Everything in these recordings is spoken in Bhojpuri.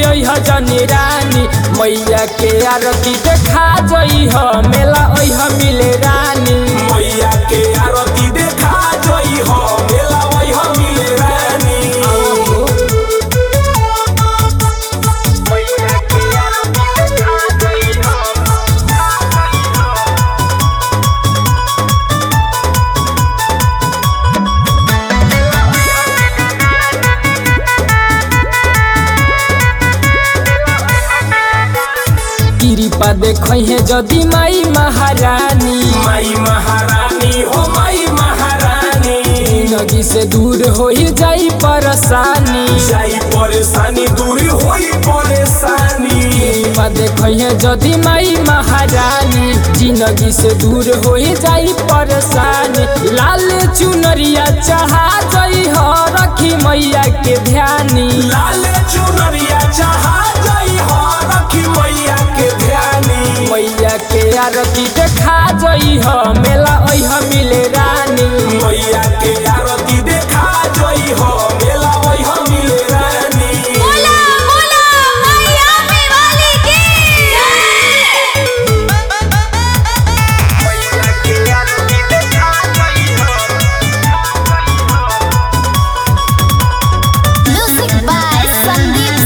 भूलई जनी रानी मैया के आरती देखा जई ह मेला ओह मिले रानी मैया के आरती देखा जई हो मेला ओह मिले रानी कृपा देखई है जदि माई महारानी हो माई महारानी जिंदगी से दूर हो जाई परेशानी दूर होई परेशानी कृपा देखई है जदि माई महारानी जिंदगी से दूर हो जाई परेशानी लाल चुनरिया चढ़ा जई ह रखी मैया के ध्यानी लाल चुनरिया चढ़ा जई हो रखी मैया के ध्यानी मैया के आरती देखा जई ह मेला ओह मिले रानी मैया के आरती देखा जई हो मेला ओह मिले रानी बोला बोला मैया वाली की मैया के आरती देखा जई हो म्यूजिक बाय संदीप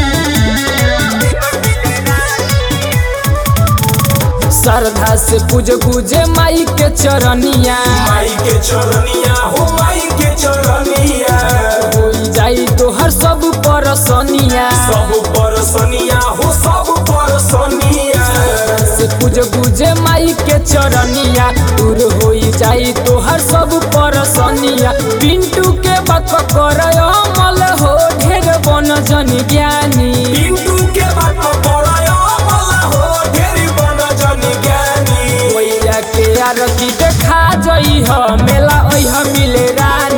सिंह श्रद्धा से पूजे माई के चरनिया माई के चरनिया हो माई के चरनिया हो जाई तोहर सब परसनिया सब परसनिया हो सब परसनिया से पूजे माई के चरनिया दूर हो जाई तोहर सब परसनिया पिंटू के बात कर अमल हो ढेर बन जन ज्ञानी पिंटू के बात पड़ायो वाला हो ढेरी बन जन ज्ञानी मैया के आरती देखा जई ह मेला ओह मिले रानी